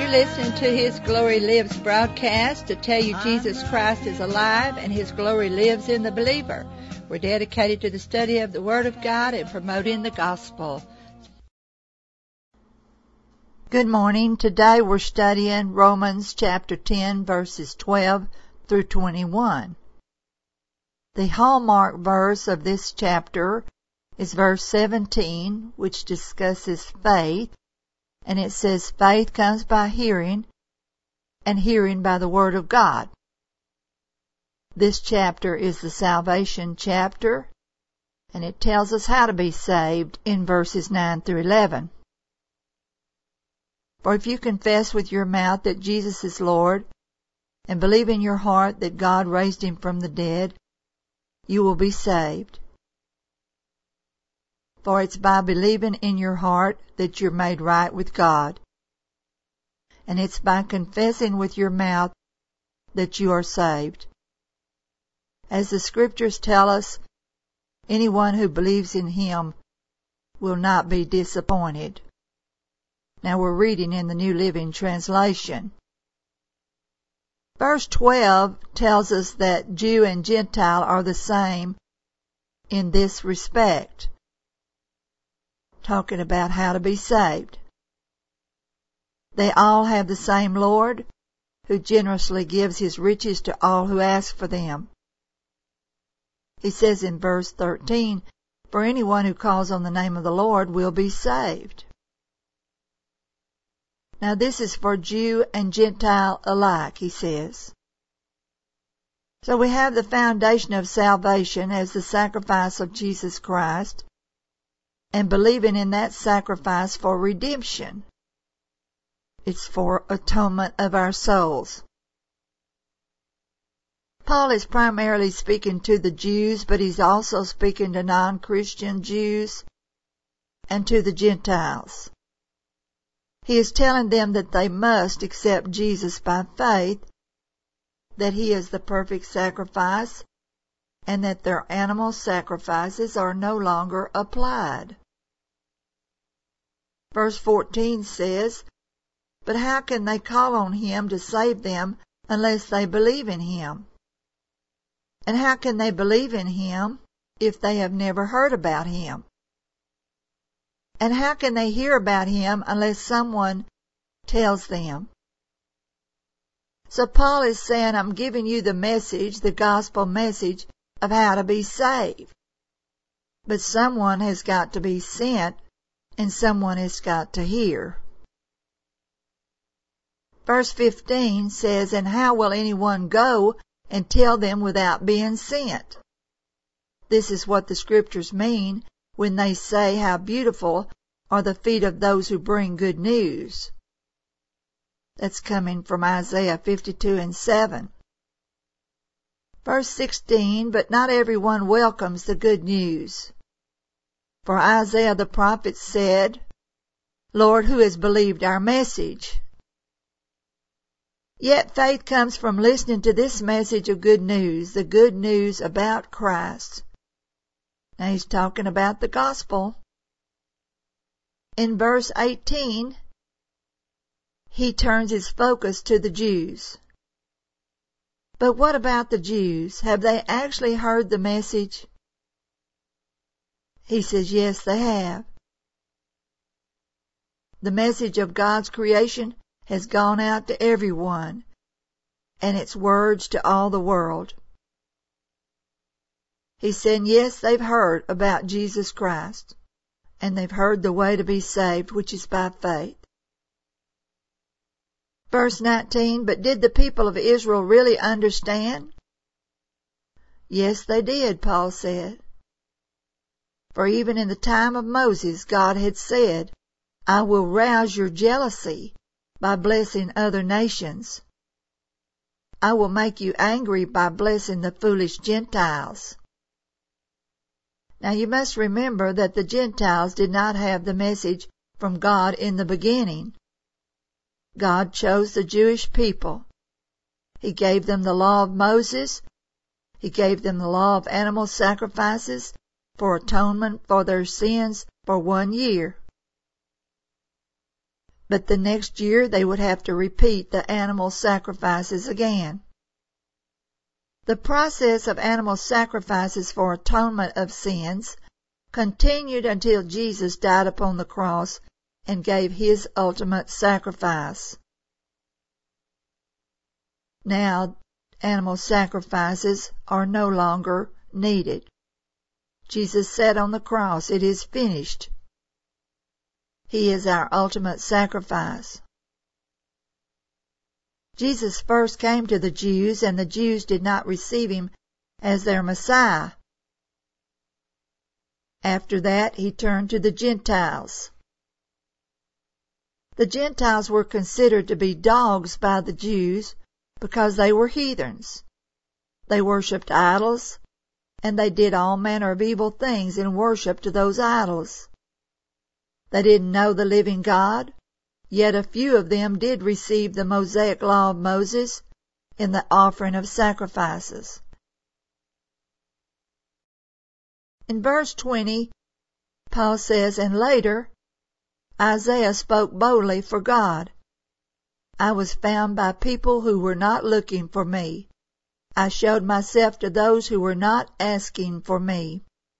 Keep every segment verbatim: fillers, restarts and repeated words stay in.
You're listening to His Glory Lives broadcast to tell you Jesus Christ is alive and His glory lives in the believer. We're dedicated to the study of the Word of God and promoting the gospel. Good morning. Today we're studying Romans chapter ten, verses twelve through twenty-one. The hallmark verse of this chapter is verse seventeen, which discusses faith. And it says, faith comes by hearing, and hearing by the Word of God. This chapter is the salvation chapter, and it tells us how to be saved in verses nine through eleven. For if you confess with your mouth that Jesus is Lord, and believe in your heart that God raised Him from the dead, you will be saved. For it's by believing in your heart that you're made right with God. And it's by confessing with your mouth that you are saved. As the Scriptures tell us, anyone who believes in Him will not be disappointed. Now we're reading in the New Living Translation. Verse twelve tells us that Jew and Gentile are the same in this respect, talking about how to be saved. They all have the same Lord, who generously gives His riches to all who ask for them. He says in verse thirteen, for anyone who calls on the name of the Lord will be saved. Now this is for Jew and Gentile alike, he says. So we have the foundation of salvation as the sacrifice of Jesus Christ, and believing in that sacrifice for redemption. It's for atonement of our souls. Paul is primarily speaking to the Jews, but he's also speaking to non-Christian Jews and to the Gentiles. He is telling them that they must accept Jesus by faith, that He is the perfect sacrifice, and that their animal sacrifices are no longer applied. Verse fourteen says, but how can they call on Him to save them unless they believe in Him? And how can they believe in Him if they have never heard about Him? And how can they hear about Him unless someone tells them? So Paul is saying, I'm giving you the message, the gospel message of how to be saved. But someone has got to be sent, and someone has got to hear. Verse fifteen says, and how will anyone go and tell them without being sent? This is what the Scriptures mean when they say how beautiful are the feet of those who bring good news. That's coming from Isaiah fifty-two and seven. Verse sixteen, but not everyone welcomes the good news. For Isaiah the prophet said, Lord, who has believed our message? Yet faith comes from listening to this message of good news, the good news about Christ. Now he's talking about the gospel. In verse eighteen, he turns his focus to the Jews. But what about the Jews? Have they actually heard the message? He says, yes, they have. The message of God's creation has gone out to everyone, and its words to all the world. He's saying, yes, they've heard about Jesus Christ, and they've heard the way to be saved, which is by faith. Verse nineteen, but did the people of Israel really understand? Yes, they did, Paul said. For even in the time of Moses, God had said, I will rouse your jealousy by blessing other nations. I will make you angry by blessing the foolish Gentiles. Now you must remember that the Gentiles did not have the message from God in the beginning. God chose the Jewish people. He gave them the law of Moses. He gave them the law of animal sacrifices for atonement for their sins for one year. but the next year they would have to repeat the animal sacrifices again. The process of animal sacrifices for atonement of sins continued until Jesus died upon the cross and gave his ultimate sacrifice. Now, animal sacrifices are no longer needed. Jesus said on the cross, "It is finished." He is our ultimate sacrifice. Jesus first came to the Jews, and the Jews did not receive him as their Messiah. After that, he turned to the Gentiles. The Gentiles were considered to be dogs by the Jews because they were heathens. They worshipped idols, and they did all manner of evil things in worship to those idols. They didn't know the living God, yet a few of them did receive the Mosaic law of Moses in the offering of sacrifices. In verse twenty, Paul says, "And later, Isaiah spoke boldly for God. I was found by people who were not looking for me. I showed myself to those who were not asking for me."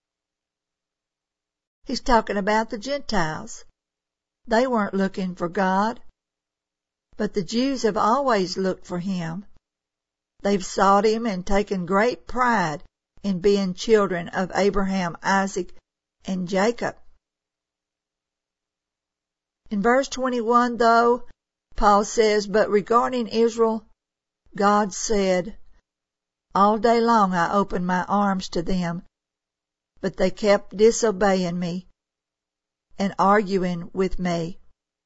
He's talking about the Gentiles. They weren't looking for God, but the Jews have always looked for him. They've sought him and taken great pride in being children of Abraham, Isaac, and Jacob. In verse twenty-one, though, Paul says, "But regarding Israel, God said, all day long I opened my arms to them, but they kept disobeying me and arguing with me."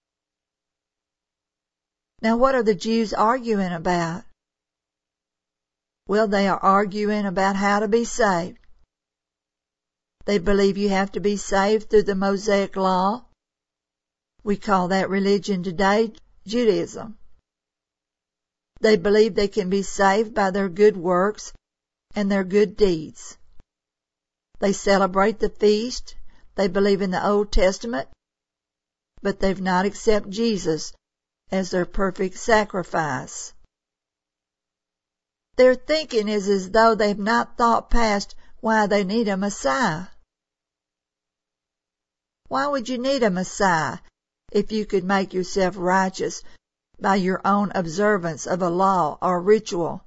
Now what are the Jews arguing about? Well, they are arguing about how to be saved. They believe you have to be saved through the Mosaic law. We call that religion today Judaism. They believe they can be saved by their good works and their good deeds. They celebrate the feast. They believe in the Old Testament, but they've not accepted Jesus as their perfect sacrifice. Their thinking is as though they've not thought past why they need a Messiah. Why would you need a Messiah if you could make yourself righteous by your own observance of a law or ritual?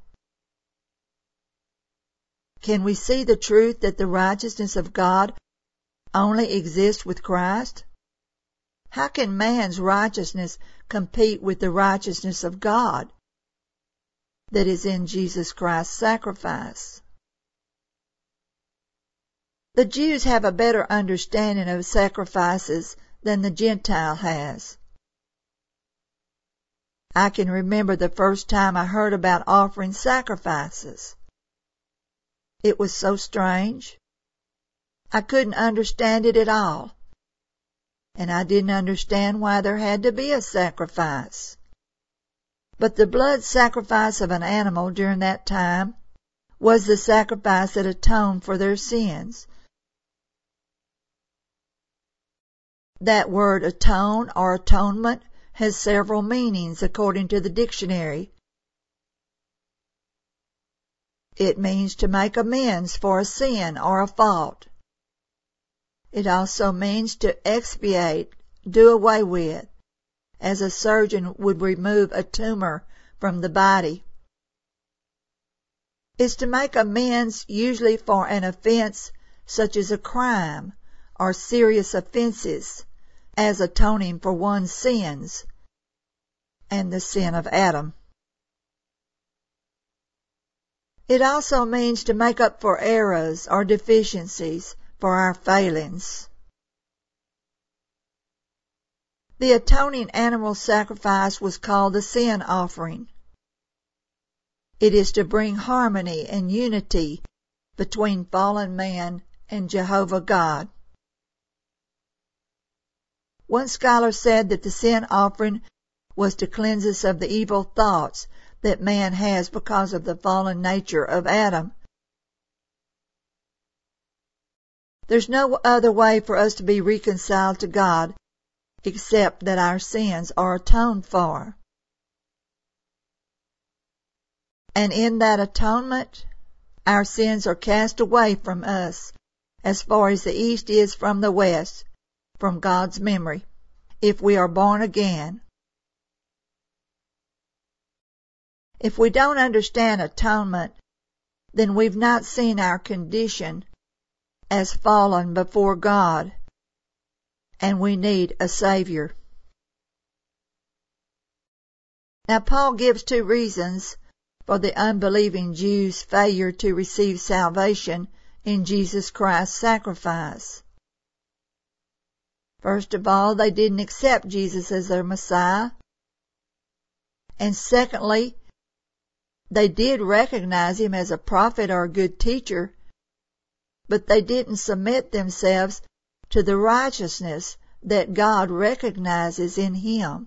Can we see the truth that the righteousness of God only exists with Christ? How can man's righteousness compete with the righteousness of God that is in Jesus Christ's sacrifice? The Jews have a better understanding of sacrifices than the Gentile has. I can remember the first time I heard about offering sacrifices. It was so strange. I couldn't understand it at all. And I didn't understand why there had to be a sacrifice. But the blood sacrifice of an animal during that time was the sacrifice that atoned for their sins. That word atone or atonement has several meanings according to the dictionary. It means to make amends for a sin or a fault. It also means to expiate, do away with, as a surgeon would remove a tumor from the body. It's to make amends usually for an offense such as a crime or serious offenses, as atoning for one's sins and the sin of Adam. It also means to make up for errors or deficiencies, for our failings. The atoning animal sacrifice was called the sin offering. It is to bring harmony and unity between fallen man and Jehovah God. One scholar said that the sin offering was to cleanse us of the evil thoughts that man has because of the fallen nature of Adam. There's no other way for us to be reconciled to God except that our sins are atoned for. And in that atonement, our sins are cast away from us as far as the east is from the west, from God's memory, if we are born again. If we don't understand atonement, then we've not seen our condition as fallen before God, and we need a Savior. Now, Paul gives two reasons for the unbelieving Jews' failure to receive salvation in Jesus Christ's sacrifice. First of all, they didn't accept Jesus as their Messiah. And secondly, they did recognize him as a prophet or a good teacher, but they didn't submit themselves to the righteousness that God recognizes in him.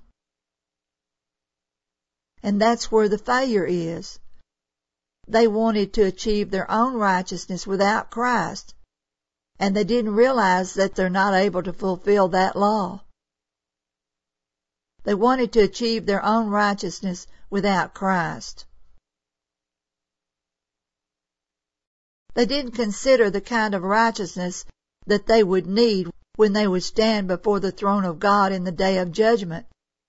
And that's where the failure is. They wanted to achieve their own righteousness without Christ, and they didn't realize that they're not able to fulfill that law. They wanted to achieve their own righteousness without Christ. They didn't consider the kind of righteousness that they would need when they would stand before the throne of God in the day of judgment.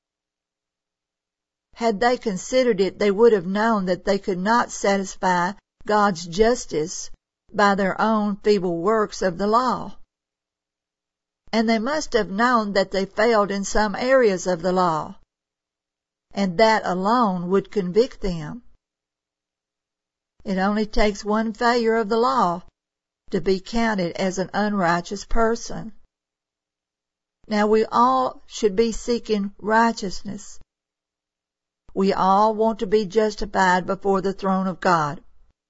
Had they considered it, they would have known that they could not satisfy God's justice by their own feeble works of the law. And they must have known that they failed in some areas of the law, and that alone would convict them. It only takes one failure of the law to be counted as an unrighteous person. Now, we all should be seeking righteousness. We all want to be justified before the throne of God.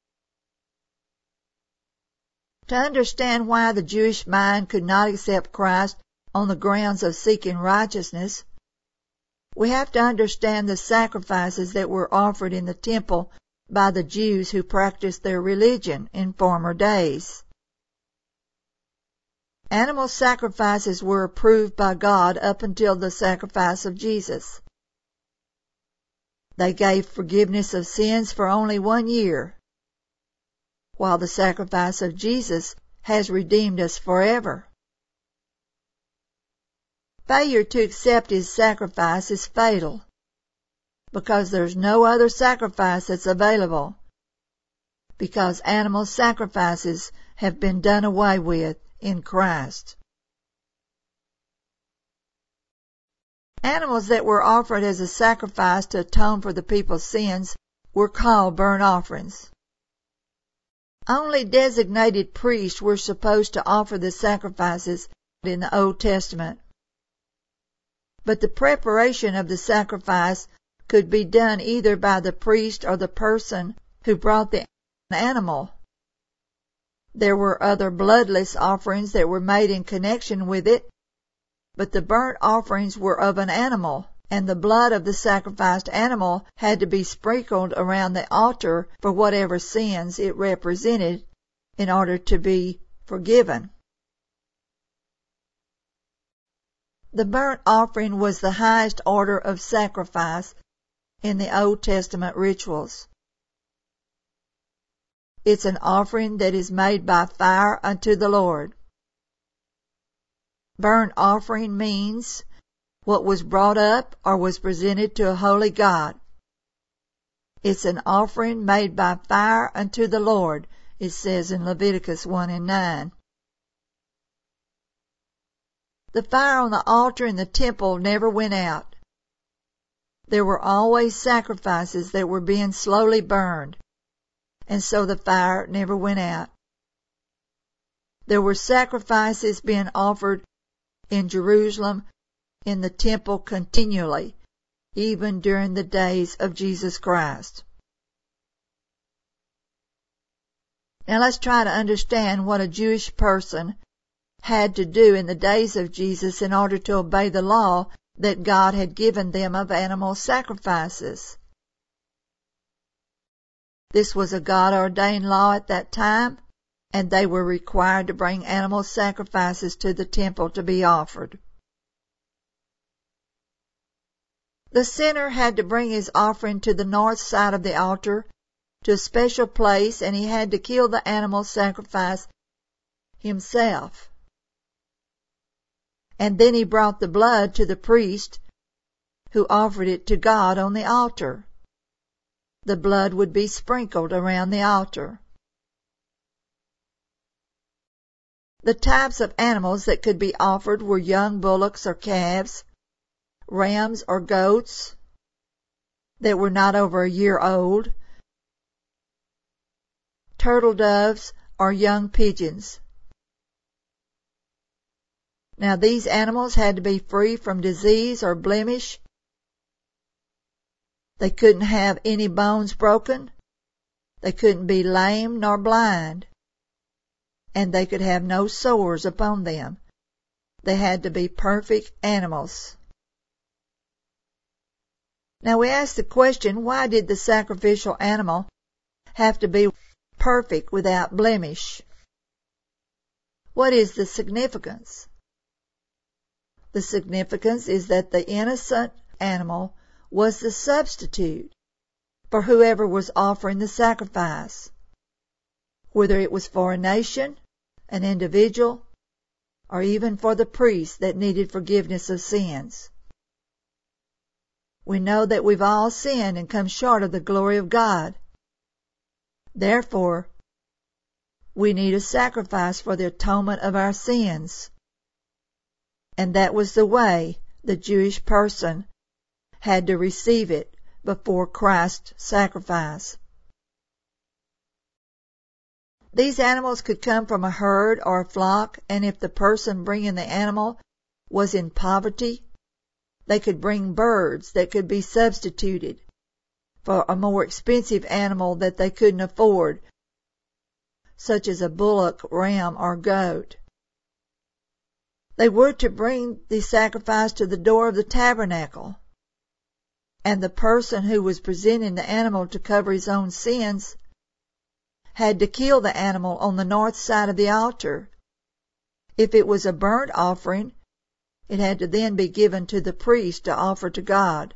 To understand why the Jewish mind could not accept Christ on the grounds of seeking righteousness, we have to understand the sacrifices that were offered in the temple by the Jews who practiced their religion in former days. Animal sacrifices were approved by God up until the sacrifice of Jesus. They gave forgiveness of sins for only one year, while the sacrifice of Jesus has redeemed us forever. Failure to accept his sacrifice is fatal, because there's no other sacrifice that's available, because animal sacrifices have been done away with in Christ. Animals that were offered as a sacrifice to atone for the people's sins were called burnt offerings. Only designated priests were supposed to offer the sacrifices in the Old Testament. But the preparation of the sacrifice could be done either by the priest or the person who brought the animal. There were other bloodless offerings that were made in connection with it, but the burnt offerings were of an animal, and the blood of the sacrificed animal had to be sprinkled around the altar for whatever sins it represented in order to be forgiven. The burnt offering was the highest order of sacrifice in the Old Testament rituals. It's an offering that is made by fire unto the Lord. Burnt offering means what was brought up or was presented to a holy God. It's an offering made by fire unto the Lord, it says in Leviticus one and nine. The fire on the altar in the temple never went out. There were always sacrifices that were being slowly burned, and so the fire never went out. There were sacrifices being offered in Jerusalem in the temple continually, even during the days of Jesus Christ. Now let's try to understand what a Jewish person had to do in the days of Jesus in order to obey the law that God had given them of animal sacrifices. This was a God-ordained law at that time, and they were required to bring animal sacrifices to the temple to be offered. The sinner had to bring his offering to the north side of the altar, to a special place, and he had to kill the animal sacrifice himself. And then he brought the blood to the priest, who offered it to God on the altar. The blood would be sprinkled around the altar. The types of animals that could be offered were young bullocks or calves, rams or goats that were not over a year old, turtle doves, or young pigeons. Now these animals had to be free from disease or blemish. They couldn't have any bones broken. They couldn't be lame nor blind. And they could have no sores upon them. They had to be perfect animals. Now we ask the question, why did the sacrificial animal have to be perfect without blemish? What is the significance? The significance is that the innocent animal was the substitute for whoever was offering the sacrifice, whether it was for a nation, an individual, or even for the priest that needed forgiveness of sins. We know that we've all sinned and come short of the glory of God. Therefore, we need a sacrifice for the atonement of our sins. And that was the way the Jewish person had to receive it before Christ's sacrifice. These animals could come from a herd or a flock, and if the person bringing the animal was in poverty, they could bring birds that could be substituted for a more expensive animal that they couldn't afford, such as a bullock, ram, or goat. They were to bring the sacrifice to the door of the tabernacle, and the person who was presenting the animal to cover his own sins had to kill the animal on the north side of the altar. If it was a burnt offering, it had to then be given to the priest to offer to God.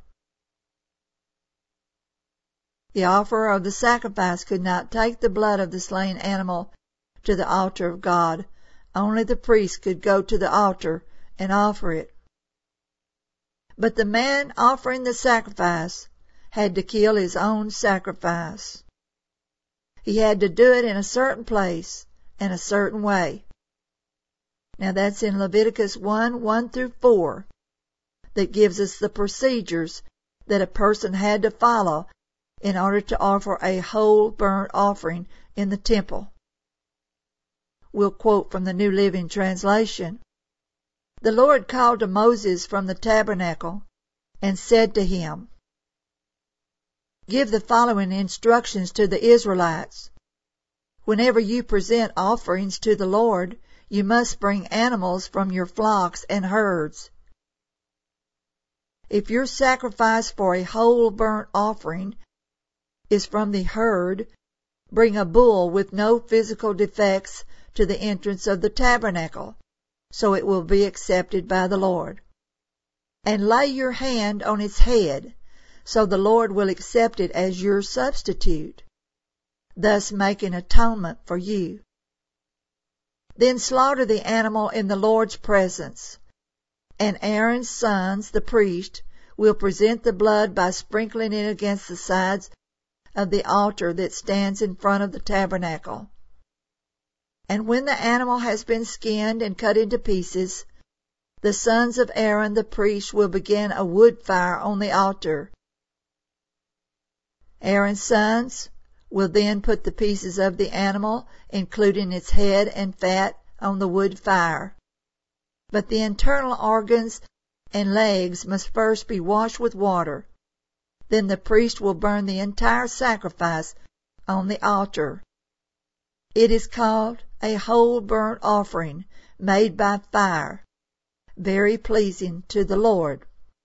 The offerer of the sacrifice could not take the blood of the slain animal to the altar of God. Only the priest could go to the altar and offer it. But the man offering the sacrifice had to kill his own sacrifice. He had to do it in a certain place and a certain way. Now that's in Leviticus one, one through four, that gives us the procedures that a person had to follow in order to offer a whole burnt offering in the temple. We'll quote from the New Living Translation. The Lord called to Moses from the tabernacle and said to him, "Give the following instructions to the Israelites. Whenever you present offerings to the Lord, you must bring animals from your flocks and herds. If your sacrifice for a whole burnt offering is from the herd, bring a bull with no physical defects to the entrance of the tabernacle, so it will be accepted by the Lord. And lay your hand on its head, so the Lord will accept it as your substitute, thus making atonement for you. Then slaughter the animal in the Lord's presence, and Aaron's sons, the priest, will present the blood by sprinkling it against the sides of the altar that stands in front of the tabernacle. And when the animal has been skinned and cut into pieces, the sons of Aaron the priest will begin a wood fire on the altar. Aaron's sons will then put the pieces of the animal, including its head and fat, on the wood fire. But the internal organs and legs must first be washed with water. Then the priest will burn the entire sacrifice on the altar. It is called a whole burnt offering made by fire, very pleasing to the Lord.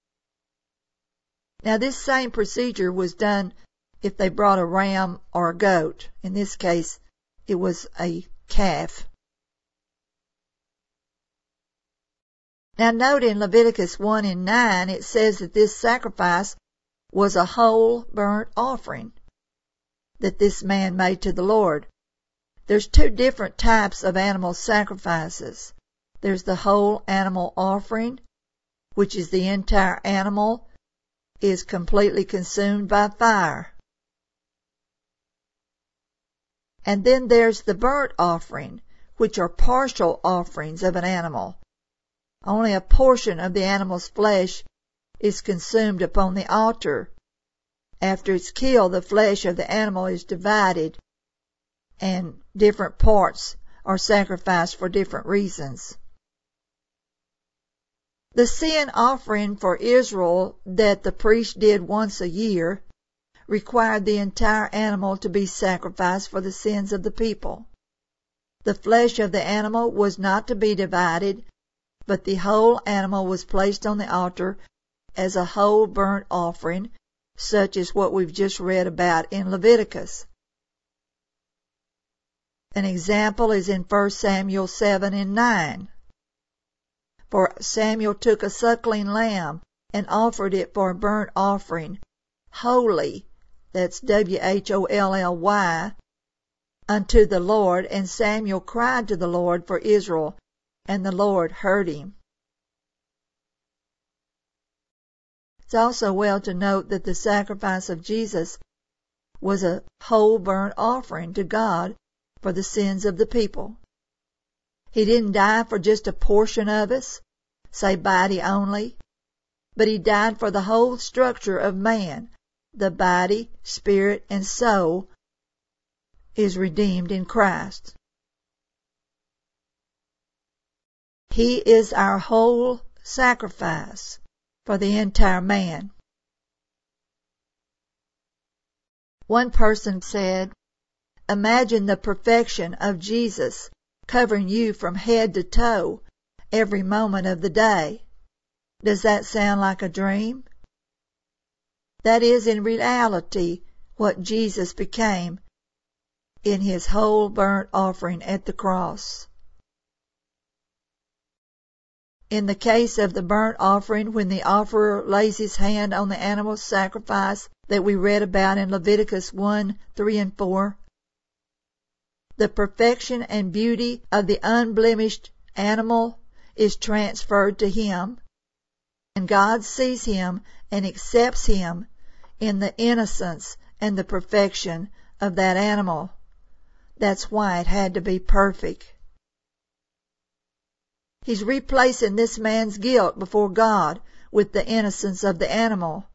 Now this same procedure was done if they brought a ram or a goat. In this case, it was a calf. Now note in Leviticus one and nine it says that this sacrifice was a whole burnt offering that this man made to the Lord. There's two different types of animal sacrifices. There's the whole animal offering, which is the entire animal is completely consumed by fire. And then there's the burnt offering, which are partial offerings of an animal. Only a portion of the animal's flesh is consumed upon the altar. After it's killed, the flesh of the animal is divided, and different parts are sacrificed for different reasons. The sin offering for Israel that the priest did once a year required the entire animal to be sacrificed for the sins of the people. The flesh of the animal was not to be divided, but the whole animal was placed on the altar as a whole burnt offering, such as what we've just read about in Leviticus. An example is in First Samuel seven and nine. For Samuel took a suckling lamb and offered it for a burnt offering, wholly, that's W H O L L Y, unto the Lord, and Samuel cried to the Lord for Israel, and the Lord heard him. It's also well to note that the sacrifice of Jesus was a whole burnt offering to God for the sins of the people. He didn't die for just a portion of us, say body only, but he died for the whole structure of man. The body, spirit, and soul is redeemed in Christ. He is our whole sacrifice for the entire man. One person said, "Imagine the perfection of Jesus covering you from head to toe every moment of the day." Does that sound like a dream? That is in reality what Jesus became in his whole burnt offering at the cross. In the case of the burnt offering, when the offerer lays his hand on the animal's sacrifice that we read about in Leviticus one, three, and four, the perfection and beauty of the unblemished animal is transferred to him, and God sees him and accepts him in the innocence and the perfection of that animal. That's why it had to be perfect. He's replacing this man's guilt before God with the innocence of the animal.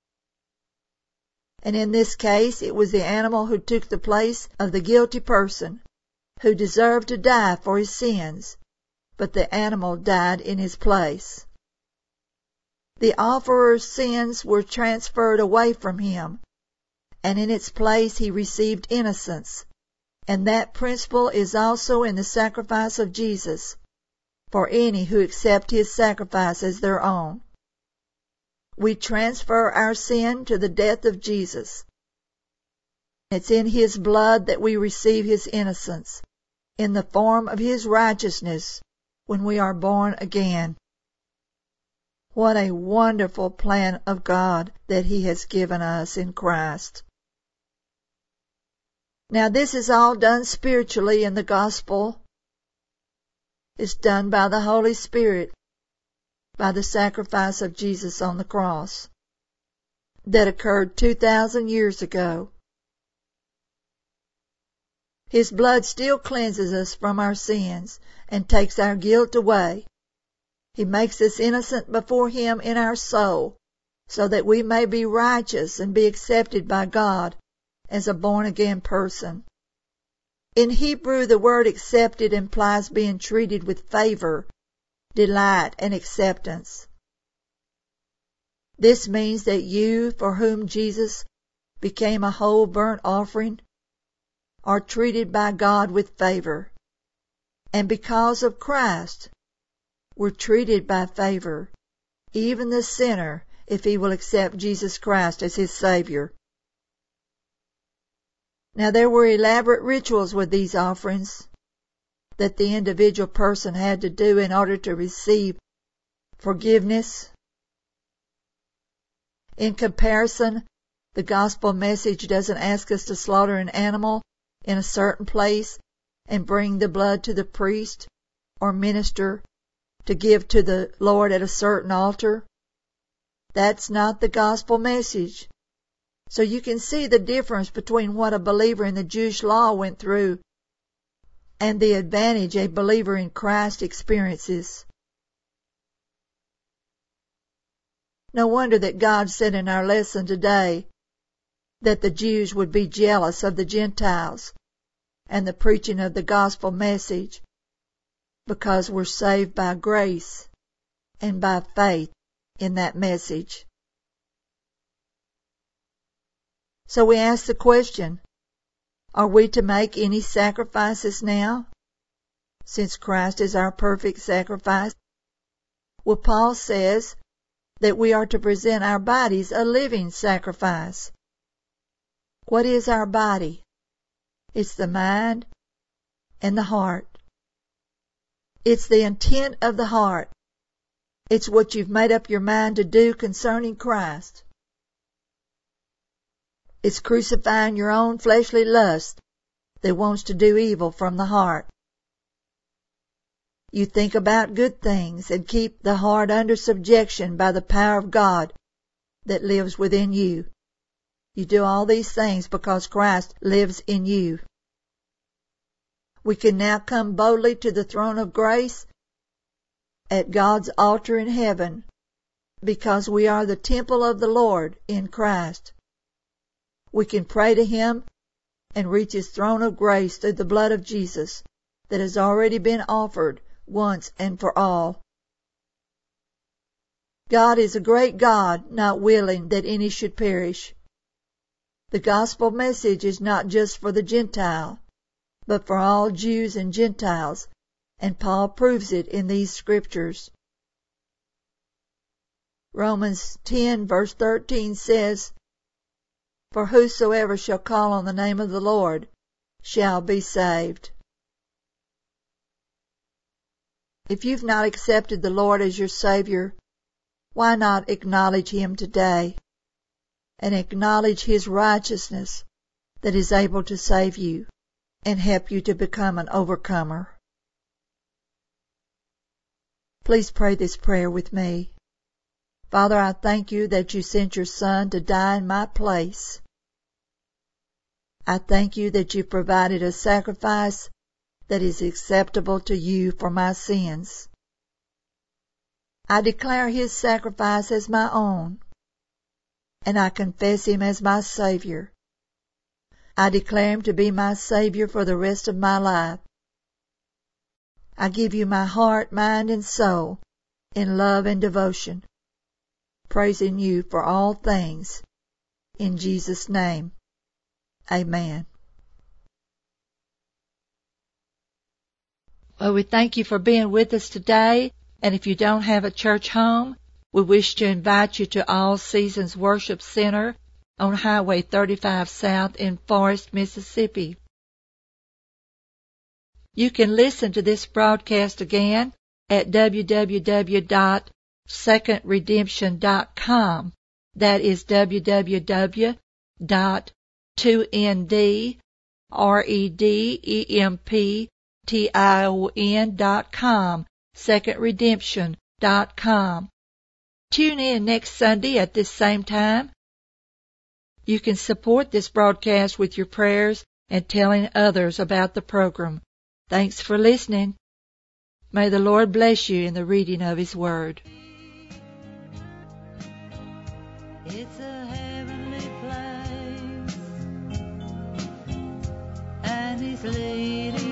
And in this case, it was the animal who took the place of the guilty person, who deserved to die for his sins, but the animal died in his place. The offerer's sins were transferred away from him, and in its place he received innocence. And that principle is also in the sacrifice of Jesus, for any who accept his sacrifice as their own. We transfer our sin to the death of Jesus. It's in his blood that we receive his innocence, in the form of his righteousness, when we are born again. What a wonderful plan of God that he has given us in Christ. Now this is all done spiritually in the gospel. It's done by the Holy Spirit, by the sacrifice of Jesus on the cross that occurred two thousand years ago. His blood still cleanses us from our sins and takes our guilt away. He makes us innocent before him in our soul, so that we may be righteous and be accepted by God as a born-again person. In Hebrew, the word accepted implies being treated with favor, delight, and acceptance. This means that you, for whom Jesus became a whole burnt offering, are treated by God with favor. And because of Christ, we're treated by favor, even the sinner, if he will accept Jesus Christ as his Savior. Now there were elaborate rituals with these offerings that the individual person had to do in order to receive forgiveness. In comparison, the gospel message doesn't ask us to slaughter an animal in a certain place and bring the blood to the priest or minister to give to the Lord at a certain altar. That's not the gospel message. So you can see the difference between what a believer in the Jewish law went through and the advantage a believer in Christ experiences. No wonder that God said in our lesson today that the Jews would be jealous of the Gentiles and the preaching of the gospel message, because we're saved by grace and by faith in that message. So we ask the question, are we to make any sacrifices now, since Christ is our perfect sacrifice? Well, Paul says that we are to present our bodies a living sacrifice. What is our body? It's the mind and the heart. It's the intent of the heart. It's what you've made up your mind to do concerning Christ. It's crucifying your own fleshly lust that wants to do evil from the heart. You think about good things and keep the heart under subjection by the power of God that lives within you. You do all these things because Christ lives in you. We can now come boldly to the throne of grace at God's altar in heaven because we are the temple of the Lord in Christ. We can pray to Him and reach His throne of grace through the blood of Jesus that has already been offered once and for all. God is a great God, not willing that any should perish. The gospel message is not just for the Gentile, but for all Jews and Gentiles, and Paul proves it in these scriptures. Romans ten verse thirteen says, "For whosoever shall call on the name of the Lord shall be saved." If you've not accepted the Lord as your Savior, why not acknowledge Him today and acknowledge His righteousness that is able to save you and help you to become an overcomer? Please pray this prayer with me. Father, I thank You that You sent Your Son to die in my place. I thank You that You provided a sacrifice that is acceptable to You for my sins. I declare His sacrifice as my own, and I confess Him as my Savior. I declare Him to be my Savior for the rest of my life. I give You my heart, mind, and soul in love and devotion, praising You for all things. In Jesus' name, amen. Well, we thank you for being with us today, and if you don't have a church home, we wish to invite you to All Seasons Worship Center on Highway thirty-five South in Forest, Mississippi. You can listen to this broadcast again at w w w dot second redemption dot com. That is w w w dot two n d redemption dot com, second redemption dot com. Tune in next Sunday at this same time. You can support this broadcast with your prayers and telling others about the program. Thanks for listening. May the Lord bless you in the reading of His Word. It's a heavenly place, and He's leading